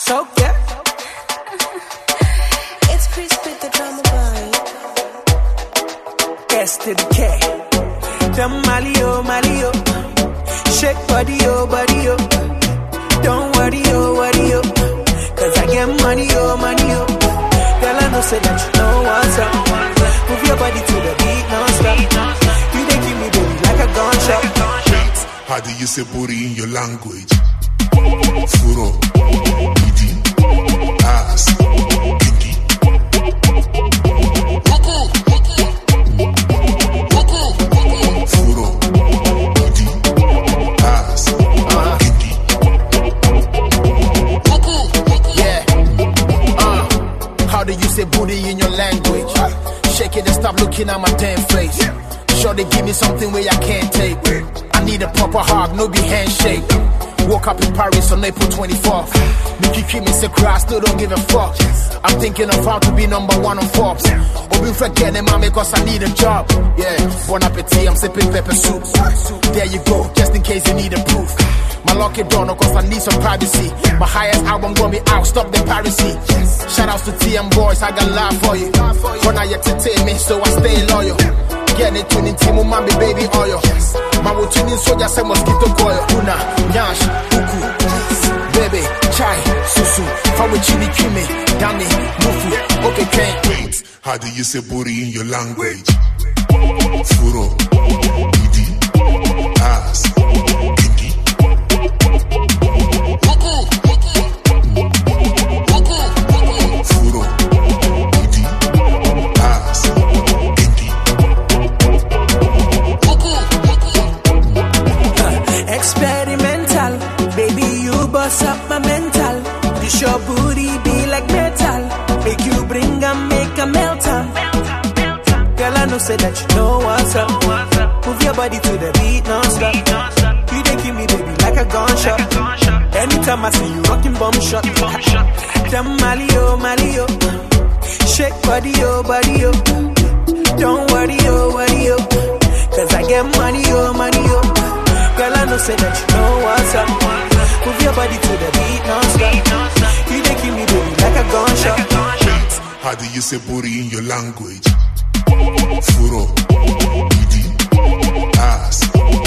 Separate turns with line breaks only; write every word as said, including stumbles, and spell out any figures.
So yeah.
It's Chris with the drama boy.
S to the K. Them Mali oh, Mali oh. Shake body oh, body oh. Don't worry oh, worry oh. Cause I get money oh, money oh. Girl, I know say that you know what's up. Move your body to the beat non-stop. You dey give me baby like a gunshot.
How do you say booty in your language? Furo, booty, ass, kinky. Furo, booty, ass, kinky.
Yeah. Uh, how do you say booty in your language? Shake it and stop looking at my damn face. Sure they give me something where I can't take. I need a proper hug, no be handshake. Woke up in Paris on April twenty-fourth. Nikki keep me say cry, still don't give a fuck. I'm thinking of how to be number one on Forbes. Or be forgetting mommy cause I need a job. Yeah, bon appetit, I'm sipping pepper soup. There you go, just in case you need a proof. My lucky door, no cause I need some privacy. My highest album gonna be out, stop the piracy. Shout outs to T M boys, I got love for you. For now you entertain me, so I stay loyal. Get it tuning team, mommy baby oil. My will tuning soldier say mosquito coil. Una, nyash, uku, baby, chai, susu. How we chili kimi, dani, mufu. Okay, can't
wait. How do you say booty in your language? Furo, booty, ass, kinky. Furo, booty, ass, kinky.
Experimental, baby, you bust up my mental. This your booty be like metal. Make you bring and make a melt on. Girl, I know say that you know what's up. Move your body to the beat non-stop. You dey give me baby like a gunshot. Anytime I see you rocking bomb shot. Them Mali oh, Mali oh. Shake body oh, body oh. Don't worry oh, worry oh. Cause I get money oh, money oh. Girl, I know say that you know what's up. Move your body to the beat non-stop. You dey give me baby like a gunshot.
How do you say booty in your language? Furo, booty, ass,